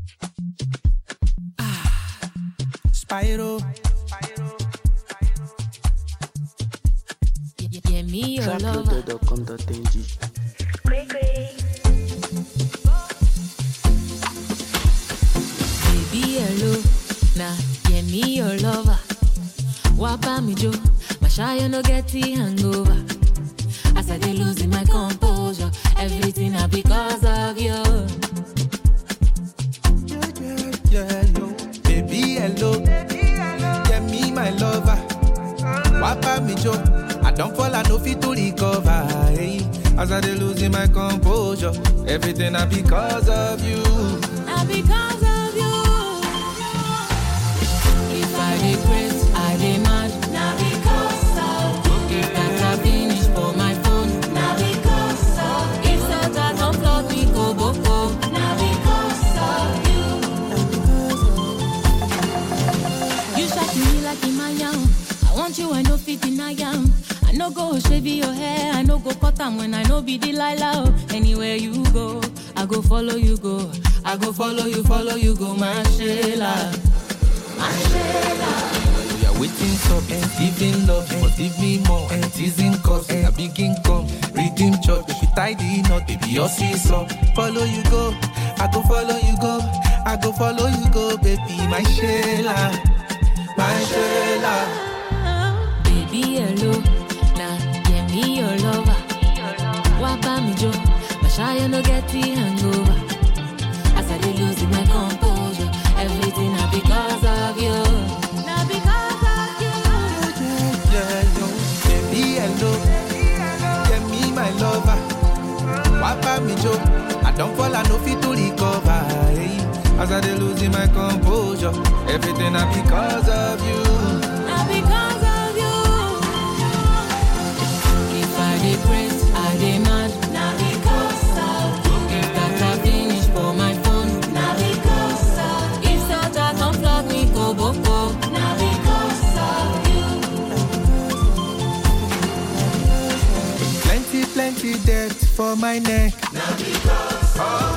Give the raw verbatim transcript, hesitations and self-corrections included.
Ah, Spyro. Yeah, yeah, me your lover. Baby hello, nah, yeah me your lover. Wapa me jo, my shy no get the hangover. As I dey losing my composure, everything I because of you. Yeah, yeah, yeah, yo. Baby hello, yeah me my lover. Wapa me jo, I don't fall, I no fit to recover. Hey. As I dey losing my composure, everything I because of you. I because of you. If I regret, I dey mad. Now because of you. If that I finish for my phone. Now because of you. If such a don't float me go boko. Now because of you. You shot me like in my yam. I want you, I know fit in I am. I no go shave your hair, I no go cut them when I no be Delilah. Anywhere you go, I go follow you go. I go follow you, follow you go, my Sheila. My Sheila. We are waiting for and giving love, but give me more and teasing cause we are big income. Redeem church, if you tie the knot, baby, your seesaw. Follow you go, I go follow you go. I go follow you go, baby, my Sheila. My Sheila. Baby, hello. Nah, yeah, me your lover. Wapa me jo, my shy no get the hangover. As I dey losing my composure, everything I because of you. Now because of you. Yeah, yeah, yo. Baby, hello. Yeah, me my lover. Wapa me jo, I don't fall, I no fit to recover. Hey. As I dey losing my composure, everything I because of you. Now because of you. If I regret, I dey mad. Now because of you. If that I finish for my phone. Now because of you. If such a don't flog me go boko. Now because of you. Plenty, plenty debt for my neck. Now because of